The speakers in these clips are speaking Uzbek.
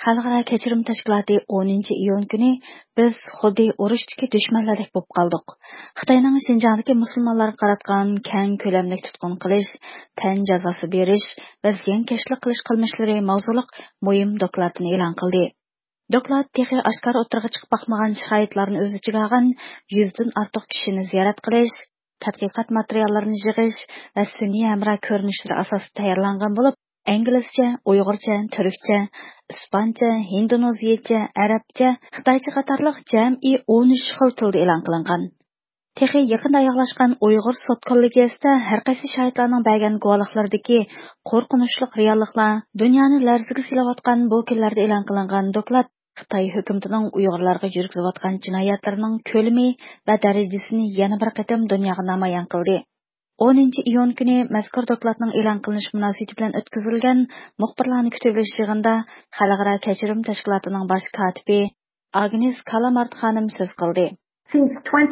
Xalqaro kechirim tashkiloti 10-iyun kuni biz xuddi urushdagi dushmanlardek bo'lib qoldik. Xitoyning Xinjiangdagi musulmonlarga qaratgan keng ko'lamli tutqun qilish, tan jazosi berish va ziyonkashlik qilish qilmishlari mavzuliq muhim dokladini e'lon qildi. Doklad texi oshkor o'tirg'i chiqib boqmagan shahidlarni o'z ichiga olgan 100 dan ortiq kishini ziyorat qilish, tadqiqot materiallarini yig'ish va sun'iy hamroh ko'rinishlari asosida tayyorlangan bo'lib, inglizcha, uyg'urcha, turkcha, ispancha, hindoneziyacha, arabcha, xitoycha qatorliq jami 13 xil tilda e'lon qilingan. Texi yaqinda oyoqlashgan Uyg'ur sud kollegiyasida har qaysi shahidlarning bergan guvohliklaridagi qo'rqinchli realliklar dunyoni larzaga silayotgan bu kunlarda e'lon qilingan doklad Xitoy hukumatining Uyg'urlarga yurgizayotgan jinoyatlarining ko'lami va darajasini yana bir qatam dunyoga namoyon qildi. 10-iyun kuni mazkur dokladning e'lon qilinishi munosabati bilan o'tkazilgan muxbirlarni kutib olish yig'inida Xalqaro kechirim tashkilotining bosh kotibi Agnes Kalamart xonim so'z qildi. Since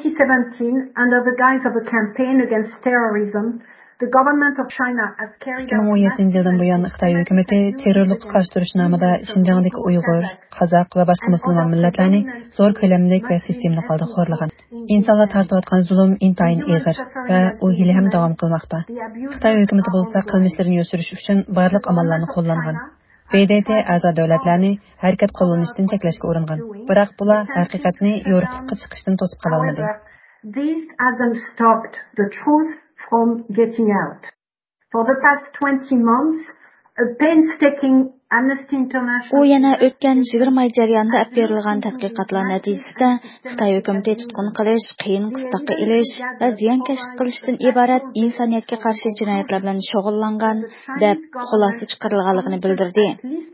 2017, under the guise of a campaign against terrorism, the government of China has carried out 2017 yıldan bu yana Xitoy hükümeti terörlükü qarşı duruş namida Xinjiangdagi Uyg'ur, Qozoq va boshqa musulmon millatlarni zo'r ko'lamli va sistemli holda xo'rlagan. İnsanlar tortayotgan zulm intayin ig'ir va u hali ham davom qilmoqda. Xitoy hükümeti bo'lsa qilmishlarini yo'shirish uchun barliq amallarni qo'llangan. BDT a'zo davlatlarni harakat qo'llanishdan cheklashga uringan. Biroq bular haqiqatni yo'riqlikqa chiqishdan to'sib qola olmadi. This hasn't stopped the truth from getting out. For the past 20 months, a painstaking Amnesty International... U yana o'tgan 20 oy jarayonida olib berilgan tadqiqotlar natijasida Xitoy hukumati tutqun qilish, qiyin qisloqqa ilish va ziyonkashlik qilishdan iborat insoniyatga qarshi jinoyatlar bilan shug'ullangan deb xulosa chiqarilganligini bildirdi.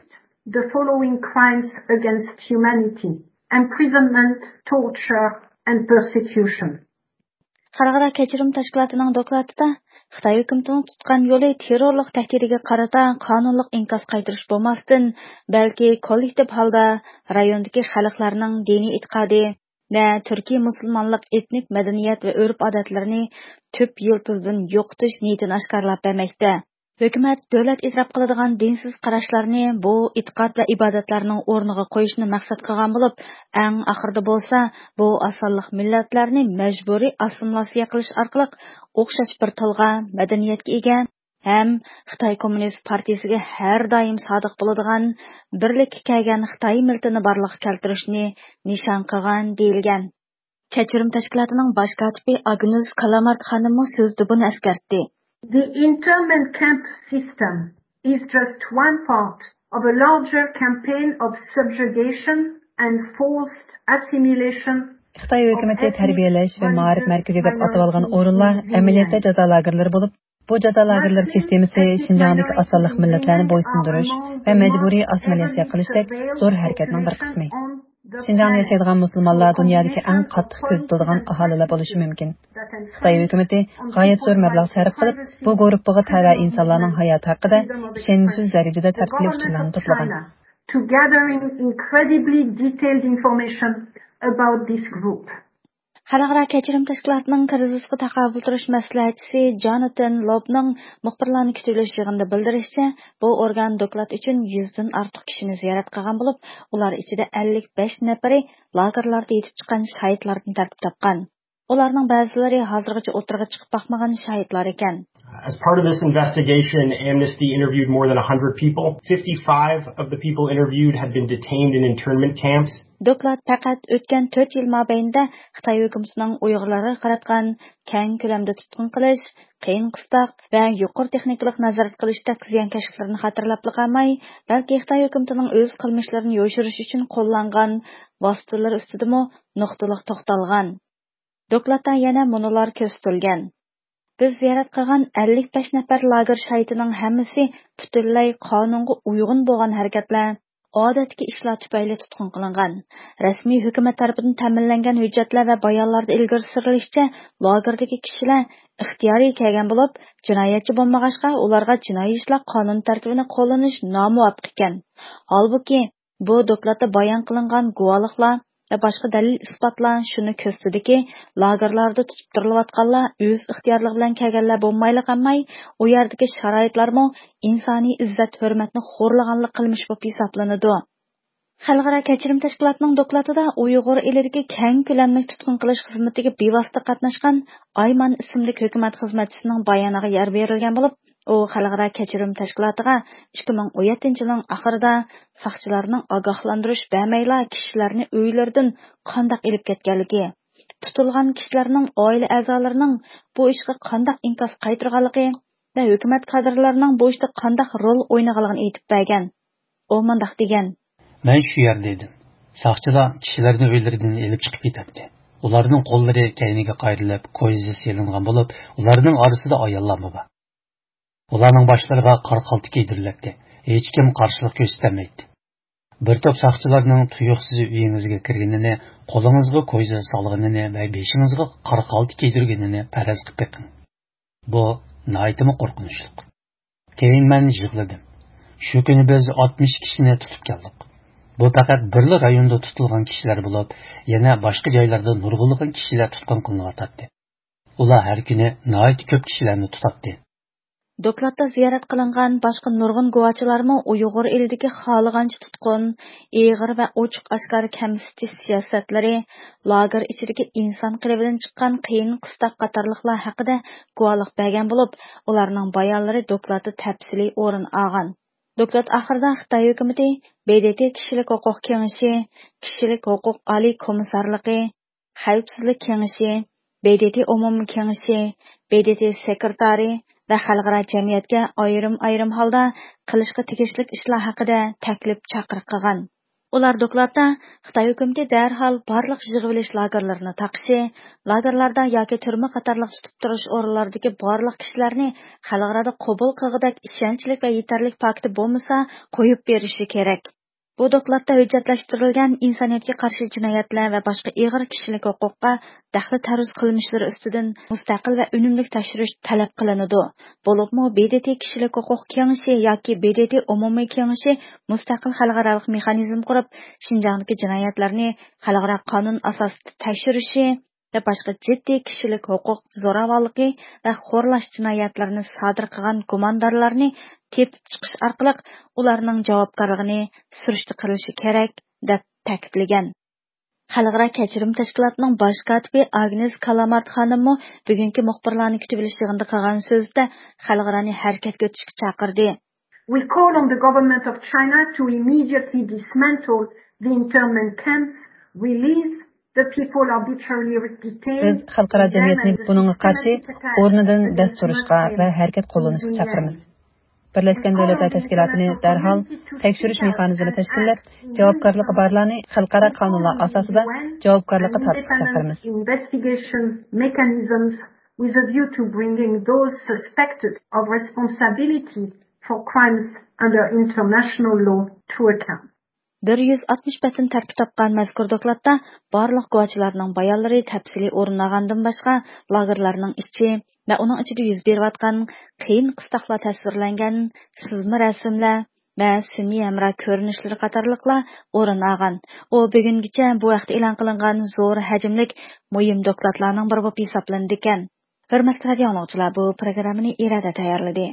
The following crimes against humanity: imprisonment, torture and persecution. Xalqaro kechirim tashkilotining dokladida Xitoy hukumatining tutgan yo'li terrorlik tahdidiga qarata qonunliq inkas qaytarish bo'lmasdan, balki kollektiv holda rayondagi xalqlarning diniy e'tiqodi va turkiy musulmonlik etnik madaniyat va urf-odatlarini tub yiltizdan yo'qotish niyatini oshkorlab bermoqda. Hukumat davlat e'tirof qiladigan dinsiz qarashlarni bu e'tiqod va ibodatlarning o'rniga qo'yishni maqsad qilgan bo'lib, eng oxirida bo'lsa, bu osonlik millatlarni majburiy assimilyatsiya qilish orqali o'xshash bir tilga, madaniyatga ega ham Xitoy Kommunist partiyasiga har doim sodiq bo'ladigan birlikka kelgan Xitoy millatini barliqqa keltirishni nishon qilgan deyilgan. Kechirim tashkilotining bosh kotibi Agnes Kalamart xonim so'zda buni eskartdi. The internment camp system is just one part of a larger campaign of subjugation and forced assimilation. Xitoy hukumati tarbiyalash va ma'rif markazi deb atalgan o'rinlar amaliyotda jazo lagerlari bo'lib, bu jazo lagerlari sistemasi Xinjiangdagi asonliq millatlarni bo'ysundirish va majburiy assimilyatsiya qilishdek zo'r harakatning bir qismi. Xinjiangda yashaydigan musulmonlar dunyodagi eng qattiq ko'zitiladigan aholilar bo'lishi mumkin. Xitoy hukumati g'oyat zo'r mablag' sarf qilib, bu guruhga tava insonlarning hayoti haqida ishonchsiz darajada tafsiliy uchurlarni to'plagan. To gathering incredibly detailed information about this group. Xalqaro kechirim tashkilotining krizisga taqobil turish maslahatchisi Jonathan Lobning muxbirlarni kutib olish yig'inida bildirishicha, bu organ doklad uchun 100 dan ortiq kishini ziyorat qilgan bo'lib, ular ichida 55 nafari lagerlarda yetib chiqqan shahidlardan tartib topgan. Ularning ba'zilari hozirgacha o'tirg'i chiqib boqmagan shahidlar ekan. As part of this investigation, Amnesty interviewed more than 100 people. 55 of the people interviewed had been detained in internment camps. Doklad faqat o'tgan 4 yil mobaynida Xitoy hukumatining Uyg'urlarga qaratgan keng ko'lamda tutqun qilish, qiyin qistoq va yuqori texnikalik nazorat qilishda ziyonkashliklarni xotirlab qolmay, balki Xitoy hukumatining o'z qilmishlarini yo'shirish uchun qo'llangan vositalar ustidami nuqtaliq to'xtalgan. Dokladda yana munolar ko'rsatilgan. Biz ziyorat qilgan 55 nafar lager shahitining hammasi butunlay qonunga uyg'un bo'lgan harakatlar, odatdagi ishlar tufayli tutqun qilingan. Rasmiy hukumat tomonidan ta'minlangan hujjatlar va bayonlarda ilgari surilishicha, lagerdagi kishilar ixtiyoriy kelgan bo'lib, jinoyatchi bo'lmag'achqa ularga jinoiy ishlar qonun tartibini qo'llanish nomuvofiq ekan. Holbuki, bu dokladda bayon qilingan guvohliklar va boshqa dalil isbotlar shuni ko'rsatadiki, lagerlarda tutib turilayotganlar o'z ixtiyorligi bilan kelganlar bo'lmayli qolmay, u yerdagi sharoitlarmi insoniy izzat hurmatni xo'rlaganlik qilmish bo'lib hisoblanadi. Xalqaro kechirim tashkilotining dokladida Uyg'ur elidagi keng ko'lamli tutqun qilish xizmatiga bevosita qatnashgan Ayman ismli hukumat xizmatchisining bayoniga yer berilgan bo'lib, u xalqaro kechirim tashkilotiga 2017-yilning oxirida saqchilarning ogohlantirish bermayla kishilarni uylaridan qanday elib ketganligi, tutilgan kishilarning oila a'zolarining bu ishga qanday inkas qaytarganligi va hukumat kadrlarining bu ishda qanday rol o'ynaganligini aytib bergan. U mundaq degan: "Men shu yerda edim. Saqchilar kishilarni uylaridan elib chiqib ketdi. Ularning qo'llari kayniga qayrilib, ko'yizi selingan bo'lib, ularning orasida ayollar bor. Ularning boshlariga qora qalti kiydirilibdi. Hech kim qarshilik ko'rsatmaydi. Bir to'p saqchilarning tuyuqsiz uyingizga kirganini, qo'lingizga ko'yizi solganini va beshingizga qora qalti kiydirganini faraz qilib beqing. Bu naytimi qo'rqinchli. Keyin men yig'ladim. Shu kuni biz 60 kishini tutib keldik. Bu faqat bir rayonda tutilgan kishilar bo'lib, yana boshqa joylarda nurg'unlagan kishilar tutqun qilinayotdi. Ular har kuni nayt ko'p kishilarni tutadi." Dokladda ziyorat qilingan boshqa nurg'un guvohchilarmi Uyg'ur elidagi xohlagancha tutqun, eg'ir va ochiq oshkor kamsitish siyosatlari, lager ichidagi inson qilibidan chiqqan qiyin qistoq qatorliqlar haqida guvohlik bergan bo'lib, ularning bayonlari dokladda tafsiliy o'rin olgan. Doklad oxirida Xitoy hukumati, BDT kishilik huquq kengashi, kishilik huquq oliy komissarligi, xavfsizlik kengashi, BDT umumiy kengashi, BDT sekretari va xalqaro jamiyatga ayrim holda qilishga tegishli ishlar haqida taklif chaqiriq qilgan. Ular dokladda Xitoy hukumati darhol barliq yig'ilish lagerlarini taqishi, lagerlarda yoki turma qatorliq tutib turish o'rinlaridagi barliq kishilarni xalqaro qabul qilg'idak ishonchli va yetarli fakti bo'lmasa qo'yib berishi kerak. Bu dokladda hujjatlashtirilgan insoniyatga qarshi jinoyatlar va boshqa og'ir kishilik huquqqa daxli taruz qilmishlari ustidan mustaqil va unumli tekshirish talab qilinadi. Bo'libmi BDT kishilik huquq kengashi yoki BDT umumiy kengashi mustaqil xalqaro mexanizm qurib, Xinjiangdagi jinoyatlarni xalqaro qonun asosida tekshirishi va boshqa jiddiy kishilik huquq zo'ravonligi va xo'rlash jinoyatlarini sodir qilgan gumondorlarni tepib chiqish orqali ularning javobgarligini surishti qilishi kerak deb ta'kidlagan. Xalqaro kechirim tashkilotining bosh kotibi Agnes Kalamat xonimmi bugungi muxbirlarni kutib olish yig'inida qilgan so'zda xalqaroni harakatga o'tishga chaqirdi. We call on the government of China to immediately dismantle the internment camps, release the people arbitrarily detained. Biz xalqaro jamiyatni buningga qarshi o'rnidan dast turishga va harakat qo'llanishga chaqiramiz. Birlashgan Davlatlar Tashkilotini darhol tekshirish mexanizmini tashkillab, javobgarligi borlarni xalqaro qonunlar asosida javobgarlikka tortishga chaqiramiz. Investigation mechanisms with a view to bringing those suspected of responsibility for crimes under international law to account. 160 bətin tərtib tapqan məzkur dokladda barlıq guvohchilarning bayonlari təfsili o'rinlagandan boshqa lagerlarning ichi va uning ichida yuz berayotgan qiyin qistoqlar tasvirlangan sizma rasmlar va sun'iy hamra ko'rinishlari qatorliqlar o'rin olgan. U bugungacha bu vaqtda e'lon qilingan zo'r hajmlik muhim dokladlarning biri bo'lib hisoblanadi ekan. Hurmatli radio tinglovchilar, bu programmani irada tayyorladi.